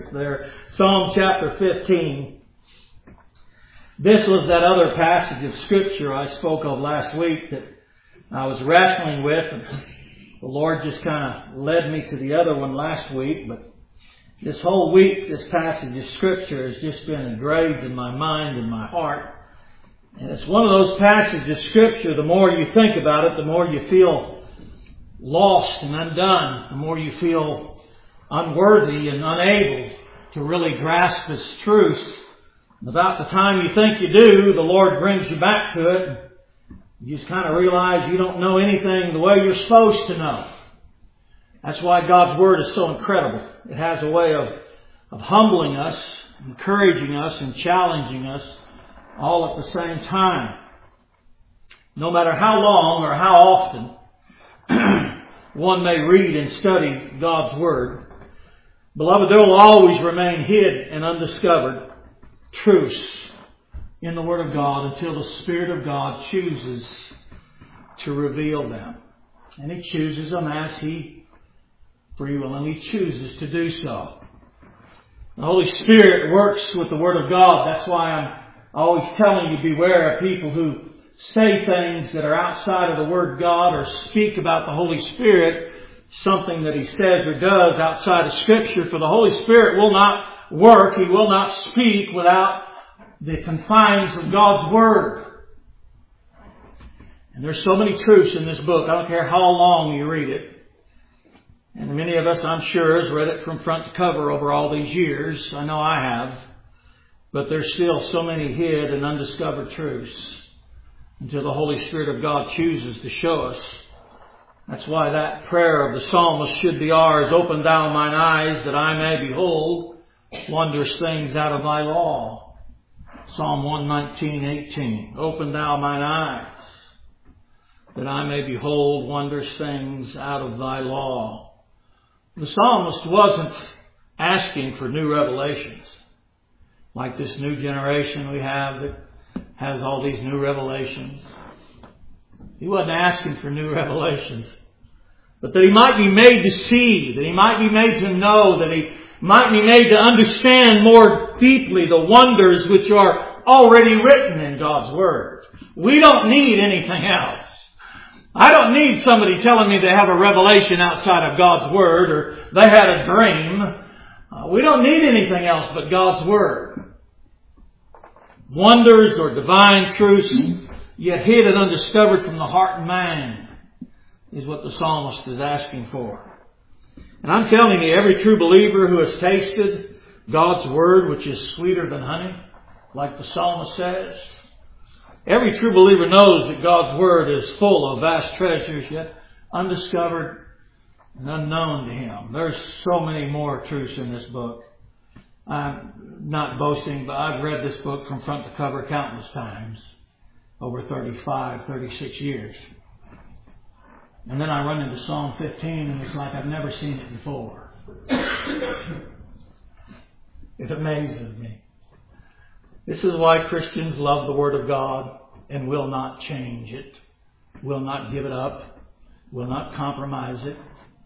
there. Psalm chapter 15. This was that other passage of Scripture I spoke of last week that I was wrestling with. And the Lord just kind of led me to the other one last week. But this whole week, this passage of Scripture has just been engraved in my mind and my heart. And it's one of those passages of Scripture, the more you think about it, the more you feel lost and undone. The more you feel unworthy and unable to really grasp its truth. And about the time you think you do, the Lord brings you back to it. You just kind of realize you don't know anything the way you're supposed to know. That's why God's Word is so incredible. It has a way of humbling us, encouraging us, and challenging us all at the same time. No matter how long or how often one may read and study God's Word, beloved, there will always remain hid and undiscovered truths in the Word of God until the Spirit of God chooses to reveal them. And He chooses them as He free will, and He chooses to do so. The Holy Spirit works with the Word of God. That's why I'm always telling you, beware of people who say things that are outside of the Word of God or speak about the Holy Spirit, something that He says or does outside of Scripture. For the Holy Spirit will not work, He will not speak without the confines of God's Word. And there's so many truths in this book. I don't care how long you read it. And many of us, I'm sure, has read it from front to cover over all these years. I know I have. But there's still so many hid and undiscovered truths until the Holy Spirit of God chooses to show us. That's why that prayer of the psalmist should be ours. Open thou mine eyes that I may behold wondrous things out of thy law. Psalm 119:18. Open thou mine eyes that I may behold wondrous things out of thy law. The psalmist wasn't asking for new revelations. Like this new generation we have that has all these new revelations. He wasn't asking for new revelations. But that he might be made to see, that he might be made to know, that he might be made to understand more deeply the wonders which are already written in God's Word. We don't need anything else. I don't need somebody telling me they have a revelation outside of God's Word or they had a dream. We don't need anything else but God's Word. Wonders or divine truths, yet hid and undiscovered from the heart and mind, is what the psalmist is asking for. And I'm telling you, every true believer who has tasted God's Word, which is sweeter than honey, like the psalmist says, every true believer knows that God's Word is full of vast treasures, yet undiscovered and unknown to him. There's so many more truths in this book. I'm not boasting, but I've read this book from front to cover countless times over 35, 36 years. And then I run into Psalm 15 and it's like I've never seen it before. It amazes me. This is why Christians love the Word of God and will not change it, will not give it up, will not compromise it,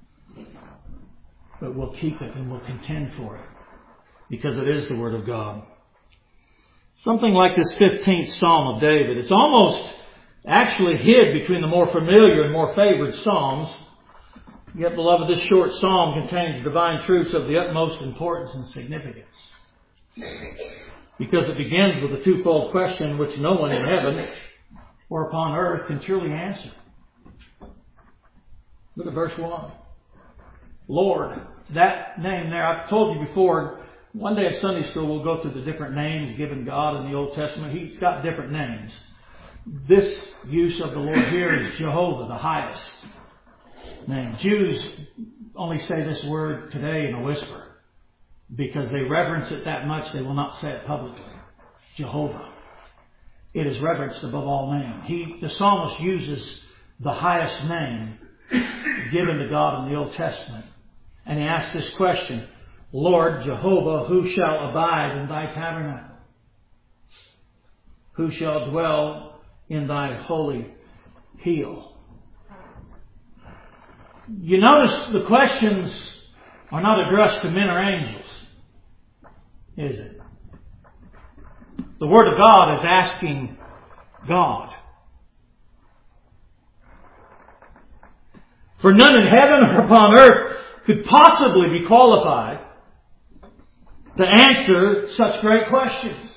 but will keep it and will contend for it because it is the Word of God. Something like this 15th Psalm of David. It's almost actually hid between the more familiar and more favored Psalms. Yet, beloved, this short Psalm contains divine truths of the utmost importance and significance. Because it begins with a twofold question which no one in heaven or upon earth can truly answer. Look at verse 1. Lord, that name there, I've told you before, one day at Sunday school we'll go through the different names given God in the Old Testament. He's got different names. This use of the Lord here is Jehovah, the highest name. Jews only say this word today in a whisper because they reverence it that much they will not say it publicly. Jehovah. It is reverenced above all names. The psalmist uses the highest name given to God in the Old Testament. And he asks this question, Lord Jehovah, who shall abide in thy tabernacle? Who shall dwell in thy holy hill? You notice the questions are not addressed to men or angels. is it? The Word of God is asking God. For none in heaven or upon earth could possibly be qualified to answer such great questions.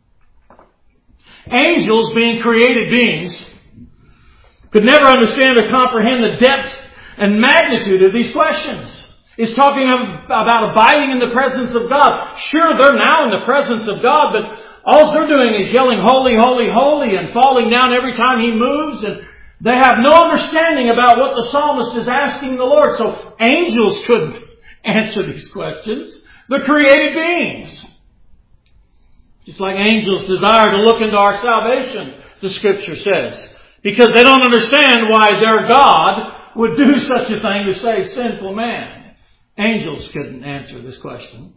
Angels, being created beings, could never understand or comprehend the depth and magnitude of these questions. It's talking about abiding in the presence of God. Sure, they're now in the presence of God, but all they're doing is yelling, holy, holy, holy, and falling down every time He moves, and they have no understanding about what the psalmist is asking the Lord. So angels couldn't answer these questions. They're created beings. Just like angels desire to look into our salvation, the Scripture says. Because they don't understand why their God would do such a thing to save sinful man. Angels couldn't answer this question.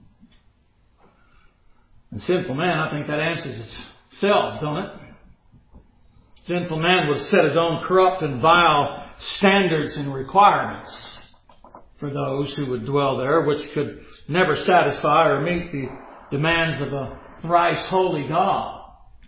And sinful man, I think that answers itself, don't it? Sinful man would set his own corrupt and vile standards and requirements for those who would dwell there, which could never satisfy or meet the demands of a thrice holy God.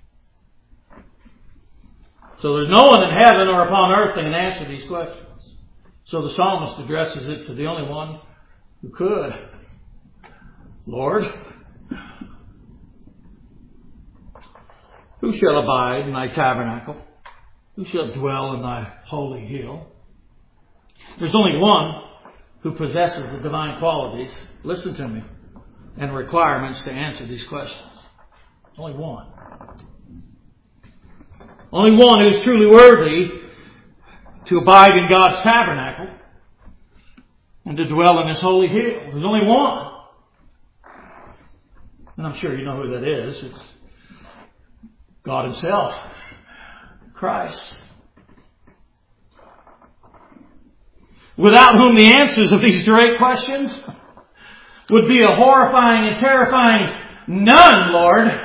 So there's no one in heaven or upon earth that can answer these questions. So the psalmist addresses it to the only one who could. Lord, who shall abide in thy tabernacle? Who shall dwell in thy holy hill? There's only one who possesses the divine qualities, listen to me, and requirements to answer these questions. Only one. Only one who is truly worthy to abide in God's tabernacle and to dwell in His holy hill. There's only one. And I'm sure you know who that is. It's God Himself, Christ. Without whom the answers of these great questions would be a horrifying and terrifying none, Lord.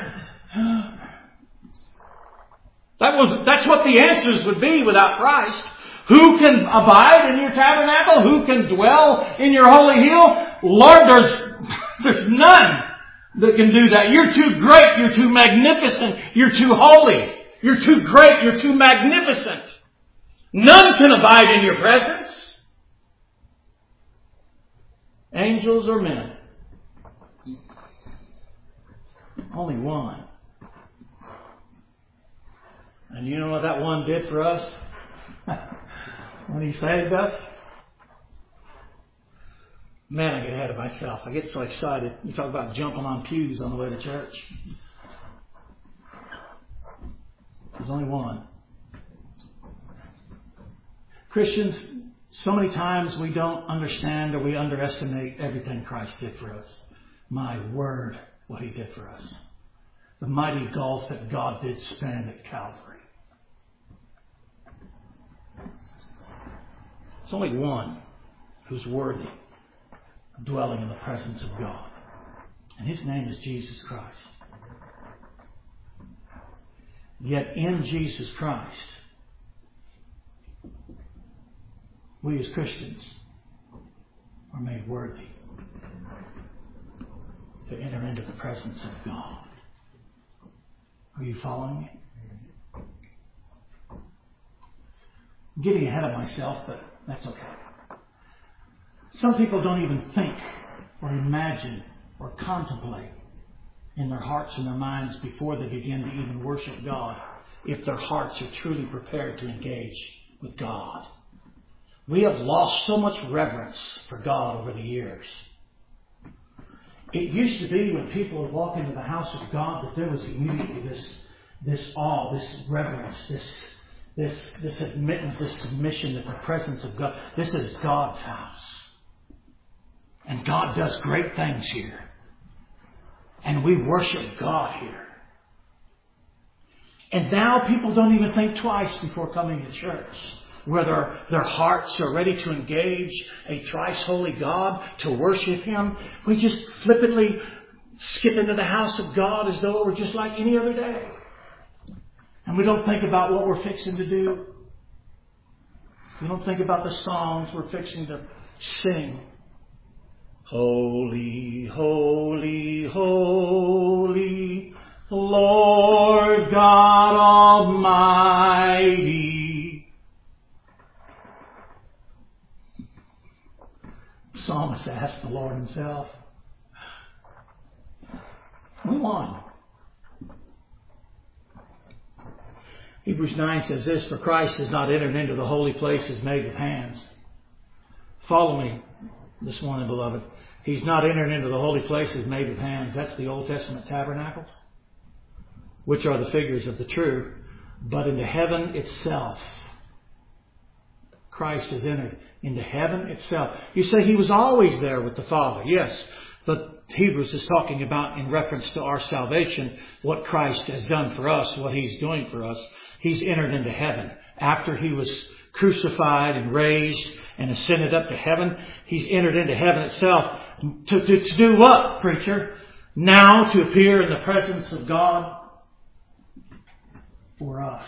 That's what the answers would be without Christ. Who can abide in your tabernacle? Who can dwell in your holy hill? Lord, there's none that can do that. You're too great. You're too magnificent. You're too holy. You're too great. You're too magnificent. None can abide in your presence. Angels or men. Only one. And you know what that one did for us when He saved us? Man, I get ahead of myself. I get so excited. You talk about jumping on pews on the way to church. There's only one. Christians, so many times we don't understand or we underestimate everything Christ did for us. My word, what He did for us. The mighty gulf that God did span at Calvary. There's only one who's worthy of dwelling in the presence of God. And His name is Jesus Christ. Yet in Jesus Christ, we as Christians are made worthy to enter into the presence of God. Are you following me? I'm getting ahead of myself, but that's okay. Some people don't even think or imagine or contemplate in their hearts and their minds before they begin to even worship God if their hearts are truly prepared to engage with God. We have lost so much reverence for God over the years. It used to be when people would walk into the house of God that there was immediately this awe, this reverence, this admittance, this submission that the presence of God, this is God's house. And God does great things here. And we worship God here. And now people don't even think twice before coming to church. Whether their hearts are ready to engage a thrice holy God, to worship Him. We just flippantly skip into the house of God as though it were just like any other day. And we don't think about what we're fixing to do. We don't think about the songs we're fixing to sing. Holy, holy, holy. Lord God Almighty. The psalmist asked the Lord himself. Move on. Hebrews 9 says this, for Christ has not entered into the holy places made with hands. Follow me this morning, beloved. He's not entered into the holy places made with hands. That's the Old Testament tabernacles, which are the figures of the true. But into heaven itself. Christ has entered into heaven itself. You say He was always there with the Father. Yes, but Hebrews is talking about, in reference to our salvation, what Christ has done for us, what He's doing for us. He's entered into heaven. After He was crucified and raised and ascended up to heaven, He's entered into heaven itself. To do what, preacher? Now to appear in the presence of God for us.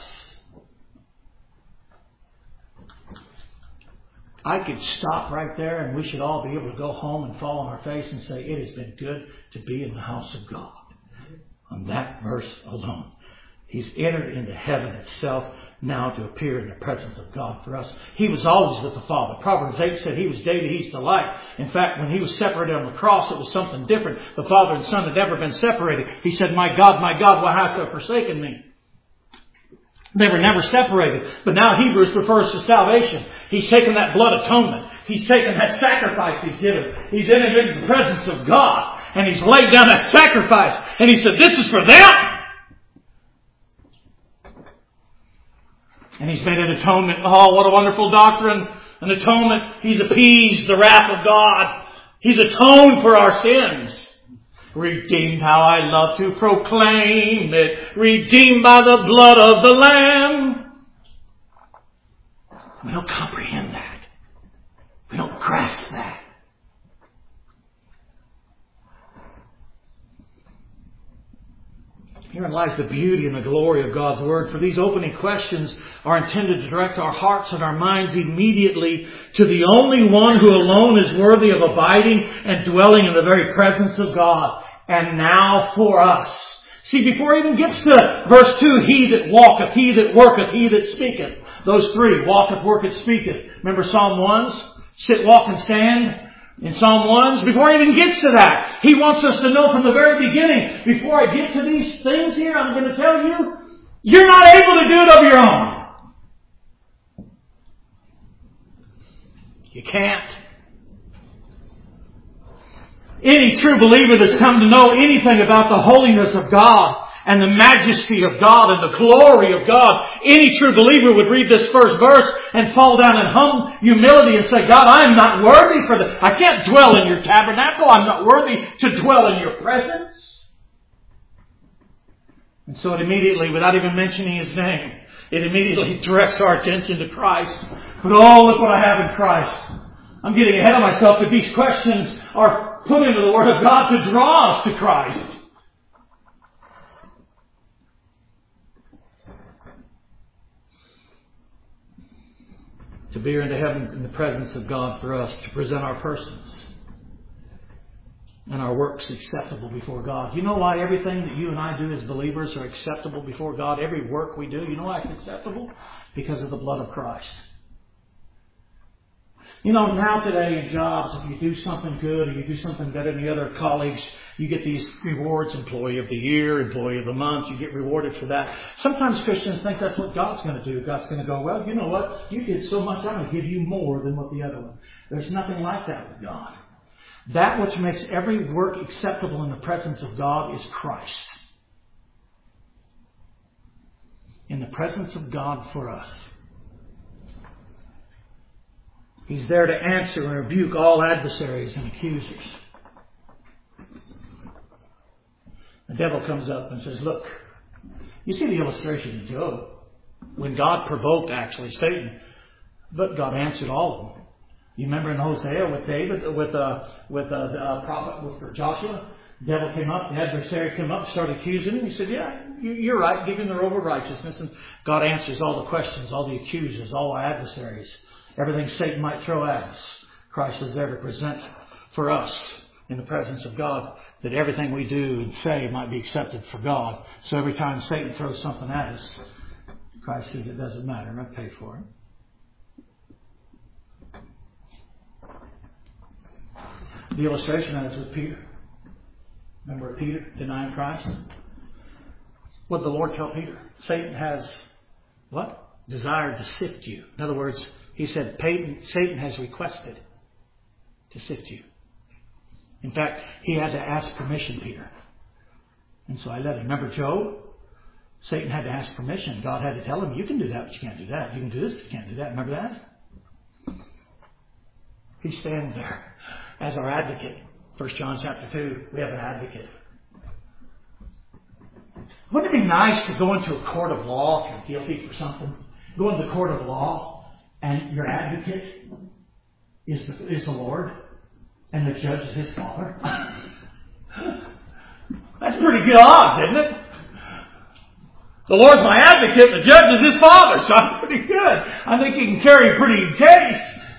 I could stop right there and we should all be able to go home and fall on our face and say, it has been good to be in the house of God. On that verse alone. He's entered into heaven itself now to appear in the presence of God for us. He was always with the Father. Proverbs 8 said He was day to He's delight. In fact, when He was separated on the cross, it was something different. The Father and Son had never been separated. He said, my God, why hast thou forsaken me? They were never separated. But now Hebrews refers to salvation. He's taken that blood atonement. He's taken that sacrifice He's given. He's entered into the presence of God. And He's laid down that sacrifice. And He said, this is for them. And He's made an atonement. Oh, what a wonderful doctrine. An atonement. He's appeased the wrath of God. He's atoned for our sins. Redeemed, how I love to proclaim it. Redeemed by the blood of the Lamb. We don't comprehend that. We don't grasp that. Herein lies the beauty and the glory of God's Word. For these opening questions are intended to direct our hearts and our minds immediately to the only one who alone is worthy of abiding and dwelling in the very presence of God. And now for us. See, before it even gets to verse 2, He that walketh, He that worketh, He that speaketh. Those three, walketh, worketh, speaketh. Remember Psalm 1's? Sit, walk, and stand. In Psalm 1, before he even gets to that, he wants us to know from the very beginning, before I get to these things here, I'm going to tell you, you're not able to do it of your own. You can't. Any true believer that's come to know anything about the holiness of God and the majesty of God and the glory of God, any true believer would read this first verse and fall down in humble humility and say, God, I am not worthy for this. I can't dwell in your tabernacle. I'm not worthy to dwell in your presence. And so it immediately, without even mentioning His name, it immediately directs our attention to Christ. But oh, look what I have in Christ. I'm getting ahead of myself, but these questions are put into the Word of God to draw us to Christ. To be into heaven in the presence of God for us, to present our persons and our works acceptable before God. You know why everything that you and I do as believers are acceptable before God? Every work we do, you know why it's acceptable? Because of the blood of Christ. You know, now today in jobs, if you do something good or you do something better than the other colleagues, you get these rewards, Employee of the Year, Employee of the Month, you get rewarded for that. Sometimes Christians think that's what God's going to do. God's going to go, well, you know what? You did so much, I'm going to give you more than what the other one. There's nothing like that with God. That which makes every work acceptable in the presence of God is Christ. In the presence of God for us. He's there to answer and rebuke all adversaries and accusers. The devil comes up and says, look, you see the illustration of Job. When God provoked actually Satan, but God answered all of them. You remember in Hosea with David, with the prophet, with Joshua, the devil came up, the adversary came up, started accusing him. He said, yeah, you're right, give him the robe of righteousness. And God answers all the questions, all the accusers, all our adversaries. Everything Satan might throw at us, Christ is there to present for us in the presence of God, that everything we do and say might be accepted for God. So every time Satan throws something at us, Christ says it doesn't matter. I pay for it. The illustration is with Peter. Remember Peter denying Christ? What did the Lord tell Peter? Satan has what? Desired to sift you. In other words, he said Satan has requested to sift you. In fact, he had to ask permission, Peter. And so I let him. Remember Job? Satan had to ask permission. God had to tell him, you can do that, but you can't do that. You can do this, but you can't do that. Remember that? He stands there as our advocate. 1 John chapter 2, we have an advocate. Wouldn't it be nice to go into a court of law if you're guilty for something? Go into the court of law and your advocate is the Lord and the judge is His Father? That's pretty good odds, isn't it? The Lord's my advocate and the judge is His Father, so I'm pretty good. I think He can carry a pretty good case.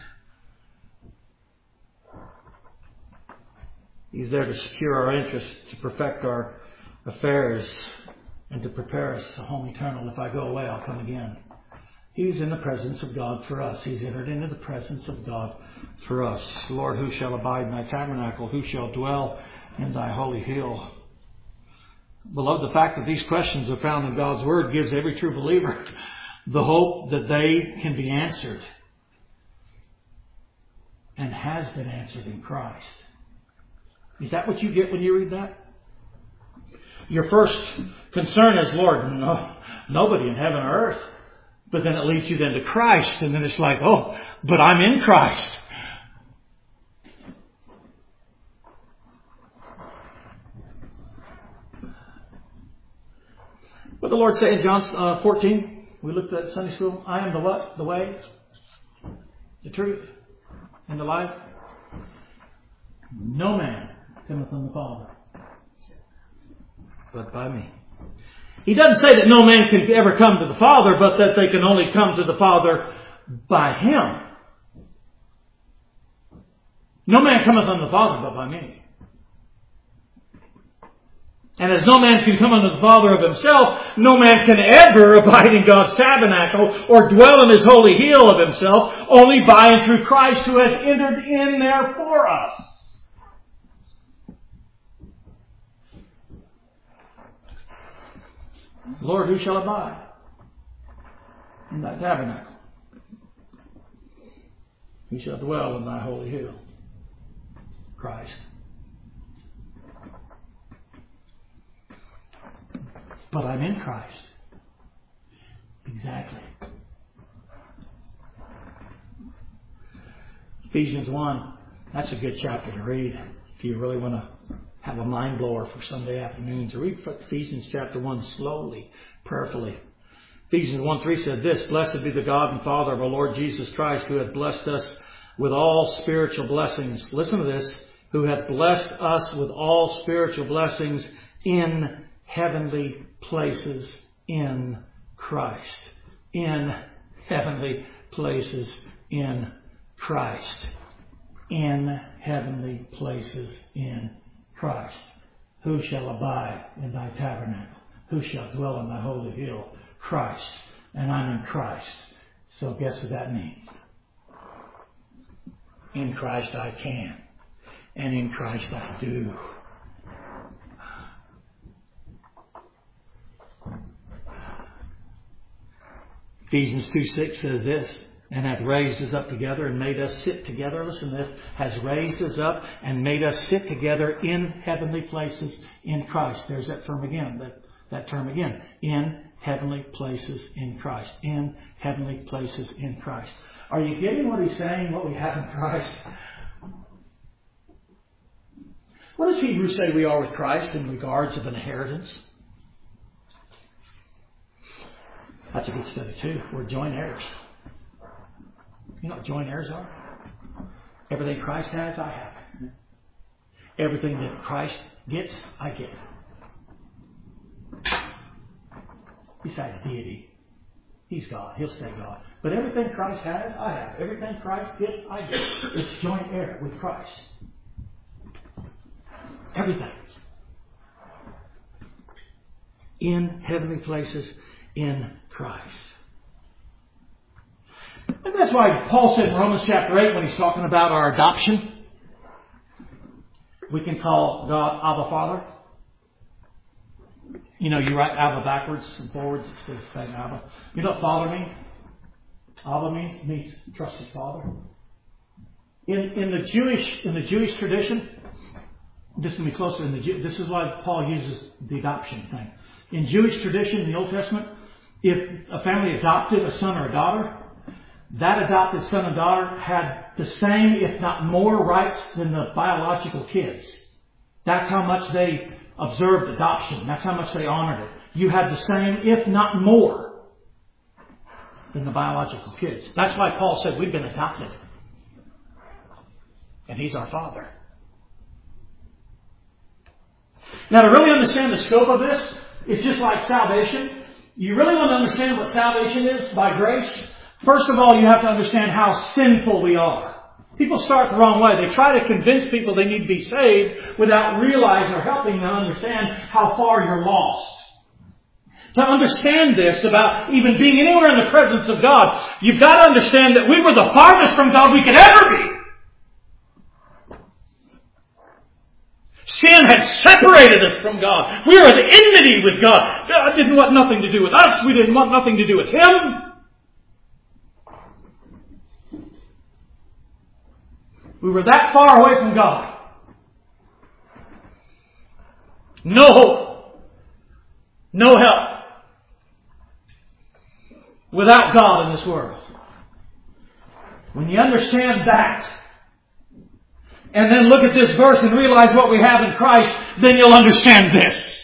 He's there to secure our interests, to perfect our affairs, and to prepare us a home eternal. If I go away, I'll come again. He's in the presence of God for us. He's entered into the presence of God for us. Lord, who shall abide in thy tabernacle? Who shall dwell in thy holy hill? Beloved, the fact that these questions are found in God's Word gives every true believer the hope that they can be answered and has been answered in Christ. Is that what you get when you read that? Your first concern is, Lord, nobody in heaven or earth. But then it leads you then to Christ. And then it's like, oh, but I'm in Christ. What did the Lord say in John 14? We looked at Sunday school. I am the what? The way, the truth, and the life. No man cometh from the Father but by me. He doesn't say that no man can ever come to the Father, but that they can only come to the Father by Him. No man cometh unto the Father but by me. And as no man can come unto the Father of himself, no man can ever abide in God's tabernacle or dwell in His holy hill of Himself, only by and through Christ who has entered in there for us. Lord, who shall abide in thy tabernacle? Who shall dwell in thy holy hill? Christ. But I'm in Christ. Exactly. Ephesians 1. That's a good chapter to read if you really want to have a mind blower for Sunday afternoons. Read Ephesians chapter 1 slowly, prayerfully. Ephesians 1:3 said this: Blessed be the God and Father of our Lord Jesus Christ, who hath blessed us with all spiritual blessings. Listen to this. Who hath blessed us with all spiritual blessings in heavenly places in Christ. In heavenly places in Christ. In heavenly places in Christ. Who shall abide in thy tabernacle? Who shall dwell in thy holy hill? Christ. And I'm in Christ. So guess what that means? In Christ I can. And in Christ I do. Ephesians 2:6 says this: and hath raised us up together and made us sit together. Listen to this. Has raised us up and made us sit together in heavenly places in Christ. There's that term again. That term again. In heavenly places in Christ. In heavenly places in Christ. Are you getting what he's saying, what we have in Christ? What does Hebrews say we are with Christ in regards of an inheritance? That's a good study too. We're joint heirs. You know what joint heirs are? Everything Christ has, I have. Everything that Christ gets, I get. Besides deity. He's God. He'll stay God. But everything Christ has, I have. Everything Christ gets, I get. It's joint heir with Christ. Everything. In heavenly places in Christ. And that's why Paul said in Romans chapter 8, when he's talking about our adoption, we can call God Abba Father. You know, you write Abba backwards and forwards. It says the same Abba. You know what Father means? Abba means trusted Father. In the Jewish tradition, just to be closer, this is why Paul uses the adoption thing. In Jewish tradition, in the Old Testament, if a family adopted a son or a daughter, that adopted son or daughter had the same, if not more, rights than the biological kids. That's how much they observed adoption. That's how much they honored it. You had the same, if not more, than the biological kids. That's why Paul said we've been adopted. And He's our Father. Now, to really understand the scope of this, it's just like salvation. You really want to understand what salvation is by grace? First of all, you have to understand how sinful we are. People start the wrong way. They try to convince people they need to be saved without realizing or helping them understand how far you're lost. To understand this about even being anywhere in the presence of God, you've got to understand that we were the farthest from God we could ever be. Sin had separated us from God. We were at enmity with God. God didn't want nothing to do with us. We didn't want nothing to do with Him. We were that far away from God. No hope. No help. Without God in this world. When you understand that, and then look at this verse and realize what we have in Christ, then you'll understand this.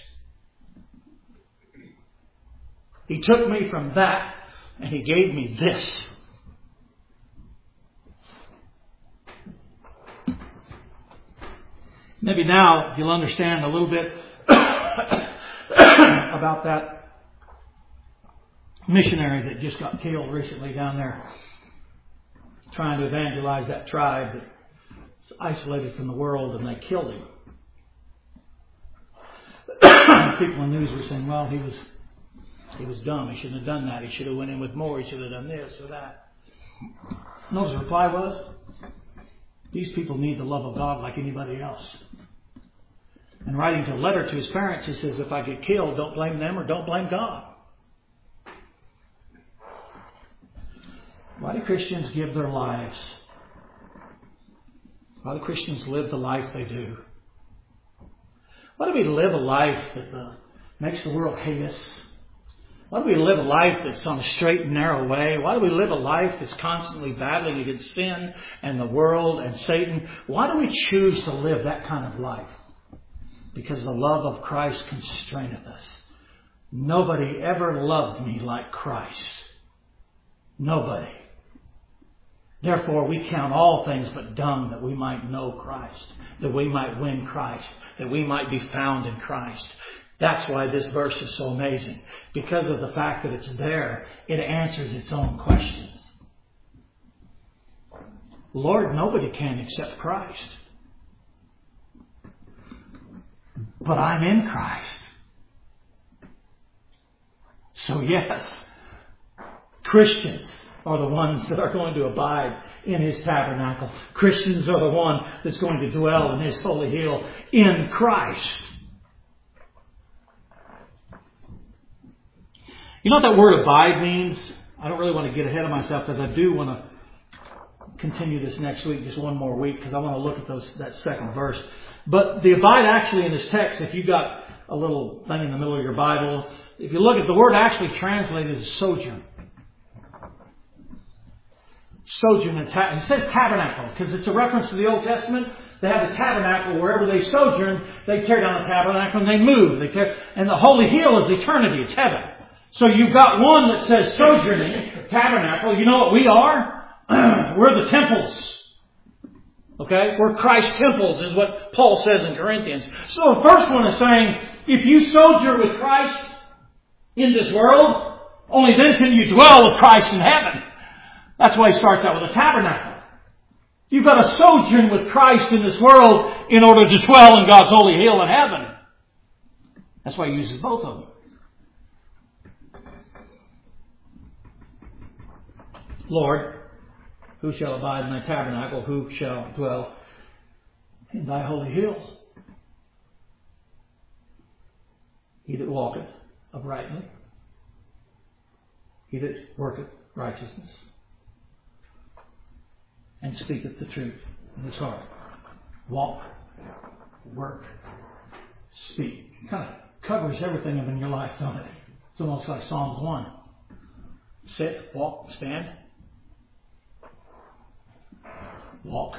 He took me from that and He gave me this. Maybe now you'll understand a little bit about that missionary that just got killed recently down there trying to evangelize that tribe that was isolated from the world, and they killed him. People in the news were saying, well, he was dumb. He shouldn't have done that. He should have went in with more. He should have done this or that. You know what his reply was? These people need the love of God like anybody else. And writing a letter to his parents, he says, if I get killed, don't blame them or don't blame God. Why do Christians give their lives? Why do Christians live the life they do? Why do we live a life that makes the world hate us? Why do we live a life that's on a straight and narrow way? Why do we live a life that's constantly battling against sin and the world and Satan? Why do we choose to live that kind of life? Because the love of Christ constraineth us. Nobody ever loved me like Christ. Nobody. Therefore, we count all things but dung that we might know Christ, that we might win Christ, that we might be found in Christ. That's why this verse is so amazing. Because of the fact that it's there, it answers its own questions. Lord, nobody can except Christ. But I'm in Christ. So yes, Christians are the ones that are going to abide in His tabernacle. Christians are the one that's going to dwell in His holy hill in Christ. You know what that word abide means? I don't really want to get ahead of myself because I do want to continue this next week, just one more week, because I want to look at that second verse. But the abide actually in this text, if you've got a little thing in the middle of your Bible, if you look at the word actually translated as sojourn. Sojourn, it says tabernacle because it's a reference to the Old Testament. They have the tabernacle wherever they sojourn. They tear down the tabernacle and they move. And the holy hill is eternity. It's heaven. So you've got one that says sojourning, tabernacle. You know what we are? We're the temples. Okay? We're Christ's temples is what Paul says in Corinthians. So the first one is saying, if you sojourn with Christ in this world, only then can you dwell with Christ in heaven. That's why he starts out with a tabernacle. You've got to sojourn with Christ in this world in order to dwell in God's holy hill in heaven. That's why he uses both of them. Lord, who shall abide in thy tabernacle? Who shall dwell in thy holy hill? He that walketh uprightly, he that worketh righteousness, and speaketh the truth in his heart. Walk, work, speak. It kind of covers everything in your life, don't it? It's almost like Psalms 1. Sit, walk, stand. Walk,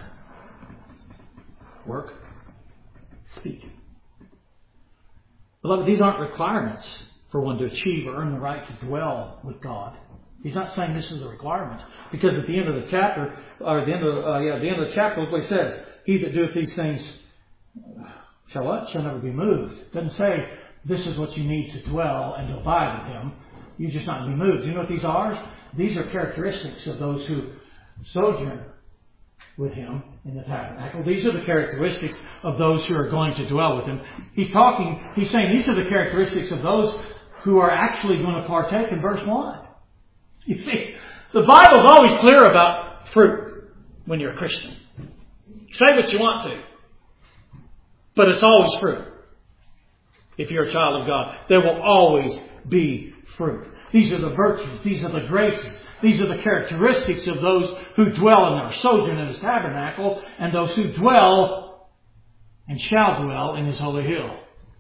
work, speak. Beloved, these aren't requirements for one to achieve or earn the right to dwell with God. He's not saying this is the requirements, because at the end of the chapter, or at the end of the chapter, look what he says: "He that doeth these things shall what? Shall never be moved." It doesn't say this is what you need to dwell and to abide with Him. You're just not going to be moved. You know what these are? These are characteristics of those who sojourn with Him in the tabernacle. These are the characteristics of those who are going to dwell with Him. He's saying these are the characteristics of those who are actually going to partake in verse 1. You see, the Bible's always clear about fruit when you're a Christian. Say what you want to, but it's always fruit. If you're a child of God, there will always be fruit. These are the virtues. These are the graces. These are the characteristics of those who dwell in our sojourn in His tabernacle, and those who dwell and shall dwell in His holy hill.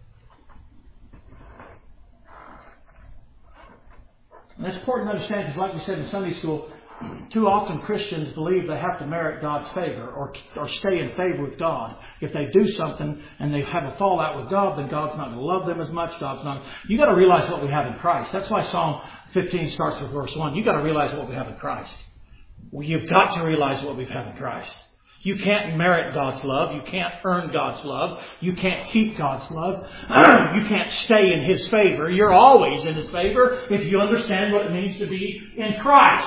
And that's important to understand, because like we said in Sunday school, too often Christians believe they have to merit God's favor or stay in favor with God. If they do something and they have a fallout with God, then God's not going to love them as much. You've got to realize what we have in Christ. That's why Psalm 15 starts with verse 1. You've got to realize what we have in Christ. You've got to realize what we have in Christ. You can't merit God's love. You can't earn God's love. You can't keep God's love. You can't stay in His favor. You're always in His favor if you understand what it means to be in Christ.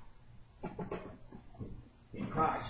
In Christ.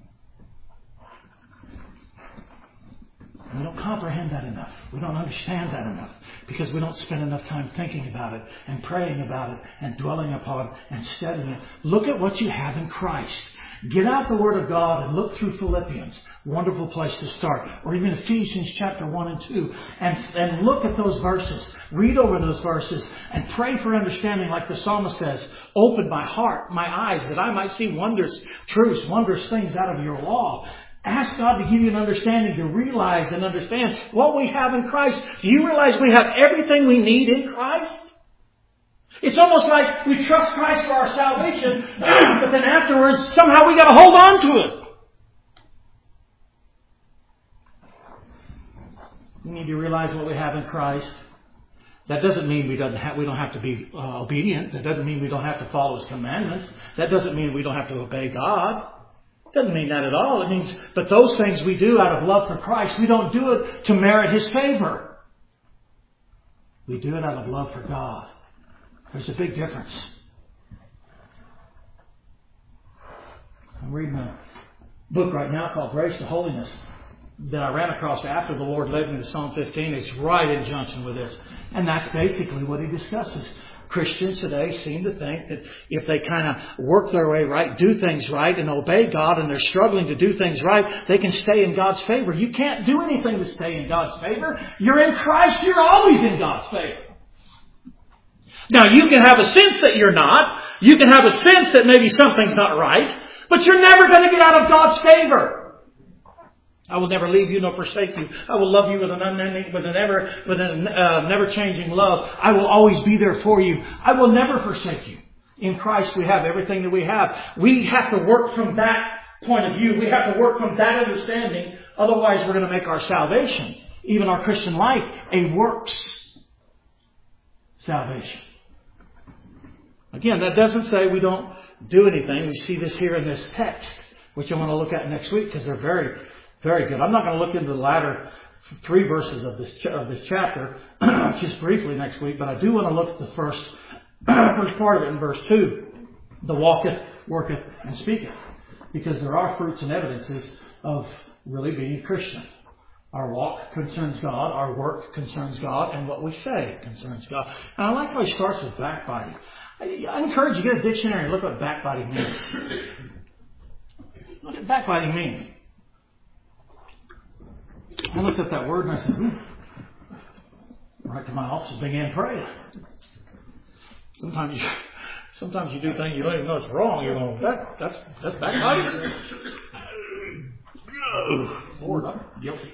We don't comprehend that enough. We don't understand that enough, because we don't spend enough time thinking about it and praying about it and dwelling upon it and studying it. Look at what you have in Christ. Get out the Word of God and look through Philippians. Wonderful place to start. Or even Ephesians chapter 1 and 2. And look at those verses. Read over those verses and pray for understanding, like the psalmist says. Open my heart, my eyes, that I might see wondrous truths, wondrous things out of your law. Ask God to give you an understanding to realize and understand what we have in Christ. Do you realize we have everything we need in Christ? It's almost like we trust Christ for our salvation, but then afterwards, somehow we got to hold on to it. We need to realize what we have in Christ. That doesn't mean we don't have to be obedient. That doesn't mean we don't have to follow His commandments. That doesn't mean we don't have to obey God. It doesn't mean that at all. It means, but those things we do out of love for Christ, we don't do it to merit His favor. We do it out of love for God. There's a big difference. I'm reading a book right now called Grace to Holiness that I ran across after the Lord led me to Psalm 15. It's right in junction with this. And that's basically what he discusses. Christians today seem to think that if they kind of work their way right, do things right, and obey God, and they're struggling to do things right, they can stay in God's favor. You can't do anything to stay in God's favor. You're in Christ. You're always in God's favor. Now, you can have a sense that you're not. You can have a sense that maybe something's not right. But you're never going to get out of God's favor. I will never leave you nor forsake you. I will love you with a never-changing love. I will always be there for you. I will never forsake you. In Christ we have everything that we have. We have to work from that point of view. We have to work from that understanding. Otherwise we're going to make our salvation, even our Christian life, a works salvation. Again, that doesn't say we don't do anything. We see this here in this text, which I want to look at next week because they're very, very good. I'm not going to look into the latter 3 verses of this chapter just briefly next week, but I do want to look at the first part of it in verse 2. The walketh, worketh, and speaketh. because there are fruits and evidences of really being a Christian. Our walk concerns God, our work concerns God, and what we say concerns God. And I like how he starts with backbiting. I encourage you to get a dictionary and look what backbiting means. Look what backbiting means. I looked at that word and I said, right to my office and began praying. Sometimes you do things you don't even know it's wrong. You're going, that's backbiting. Lord, I'm guilty.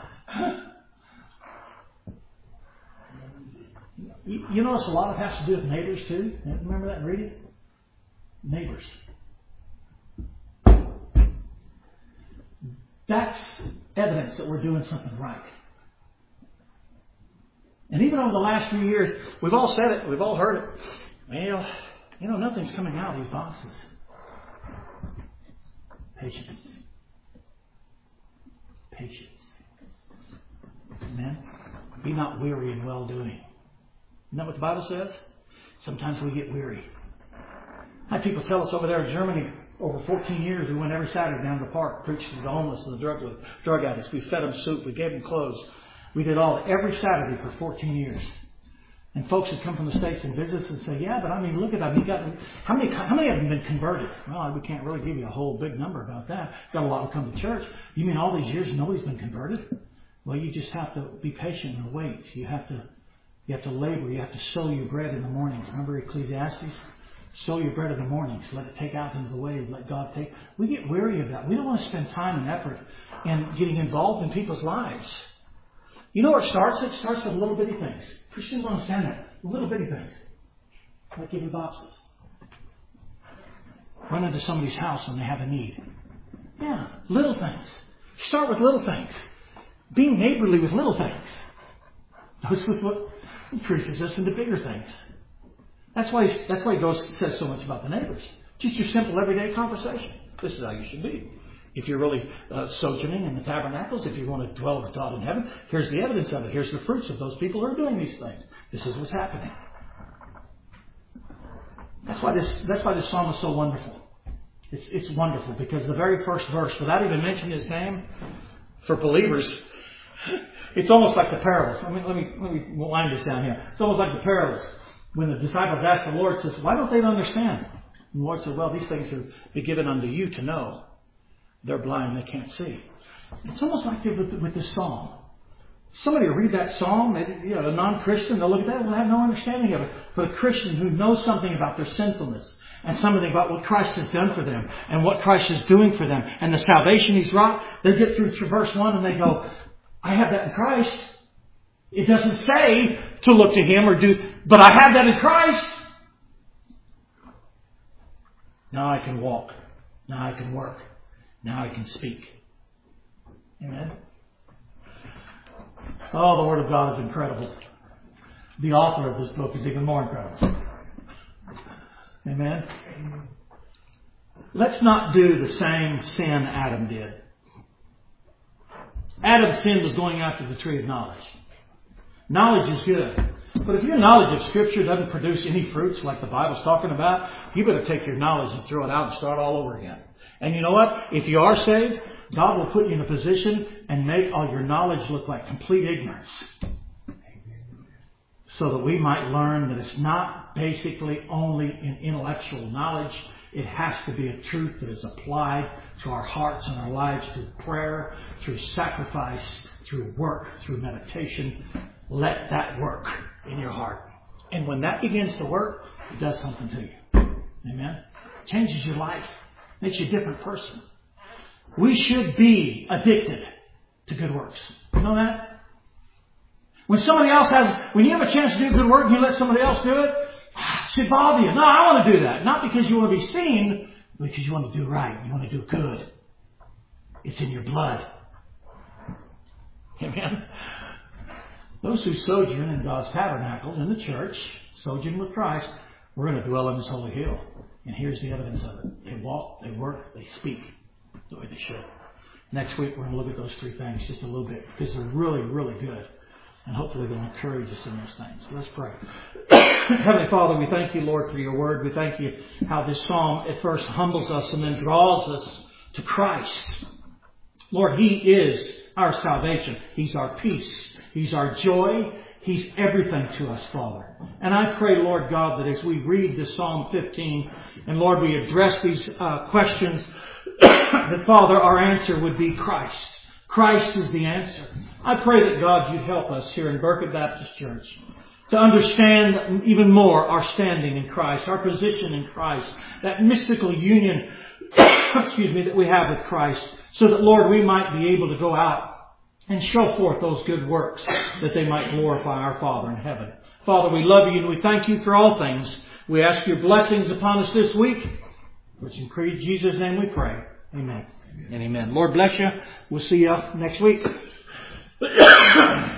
You notice a lot of it has to do with neighbors too. Remember that and read it? Neighbors. That's evidence that we're doing something right. And even over the last few years, we've all said it, we've all heard it. Well, nothing's coming out of these boxes. Patience. Amen. Be not weary in well-doing. Isn't that what the Bible says? Sometimes we get weary. I had people tell us over there in Germany, over 14 years, we went every Saturday down to the park, preached to the homeless and the drug addicts. We fed them soup. We gave them clothes. We did all every Saturday for 14 years. And folks would come from the States and visit us and say, yeah, but look at that. How many of them been converted? Well, we can't really give you a whole big number about that. Got a lot to come to church. You mean all these years nobody's been converted? Well, you just have to be patient and wait. You have to labor. You have to sow your bread in the mornings. Remember Ecclesiastes? Sow your bread in the mornings. Let it take out into the way. Let God take. We get weary of that. We don't want to spend time and effort in getting involved in people's lives. You know where it starts? It starts with little bitty things. Christians don't understand that. Little bitty things. Like giving boxes. Run into somebody's house when they have a need. Yeah, little things. Start with little things. Being neighborly with little things. This is what increases us into bigger things. That's why he says so much about the neighbors. Just your simple everyday conversation. This is how you should be. If you're really sojourning in the tabernacles, if you want to dwell with God in heaven, here's the evidence of it. Here's the fruits of those people who are doing these things. This is what's happening. That's why this psalm is so wonderful. It's wonderful because the very first verse, without even mentioning his name, for believers, it's almost like the parables. Let me wind this down here. It's almost like the parables. When the disciples asked the Lord, says, why don't they understand? And the Lord said, well, these things will be given unto you to know. They're blind, they can't see. It's almost like with this psalm. Somebody will read that psalm, maybe a non-Christian, they'll look at that and they'll have no understanding of it. But a Christian who knows something about their sinfulness and something about what Christ has done for them and what Christ is doing for them and the salvation He's wrought, they get through verse 1 and they go, I have that in Christ. It doesn't say to look to Him or do, but I have that in Christ. Now I can walk. Now I can work. Now I can speak. Amen. Oh, the Word of God is incredible. The author of this book is even more incredible. Amen. Let's not do the same sin Adam did. Adam's sin was going after the tree of knowledge. Knowledge is good. But if your knowledge of Scripture doesn't produce any fruits like the Bible's talking about, you better take your knowledge and throw it out and start all over again. And you know what? If you are saved, God will put you in a position and make all your knowledge look like complete ignorance. So that we might learn that it's not basically only in intellectual knowledge. It has to be a truth that is applied to our hearts and our lives through prayer, through sacrifice, through work, through meditation. Let that work in your heart. And when that begins to work, it does something to you. Amen? It changes your life. Makes you a different person. We should be addicted to good works. You know that? When you have a chance to do good work and you let somebody else do it, it should bother you. No, I want to do that. Not because you want to be seen, but because you want to do right. You want to do good. It's in your blood. Amen? Those who sojourn in God's tabernacles, in the church, sojourn with Christ, we're going to dwell in His holy hill. And here's the evidence of it. They walk, they work, they speak the way they should. Next week, we're going to look at those three things just a little bit because they're really, really good. And hopefully they'll encourage us in those things. So let's pray. Heavenly Father, we thank You, Lord, for Your word. We thank You how this psalm at first humbles us and then draws us to Christ. Lord, He is our salvation. He's our peace. He's our joy. He's everything to us, Father. And I pray, Lord God, that as we read this Psalm 15, and Lord, we address these questions, that Father, our answer would be Christ. Christ is the answer. I pray that God, you'd help us here in Burkett Baptist Church to understand even more our standing in Christ, our position in Christ, that mystical union, that we have with Christ, so that, Lord, we might be able to go out and show forth those good works that they might glorify our Father in heaven. Father, we love you and we thank you for all things. We ask your blessings upon us this week, which in Jesus' name we pray. Amen. And amen. Lord bless you. We'll see you next week.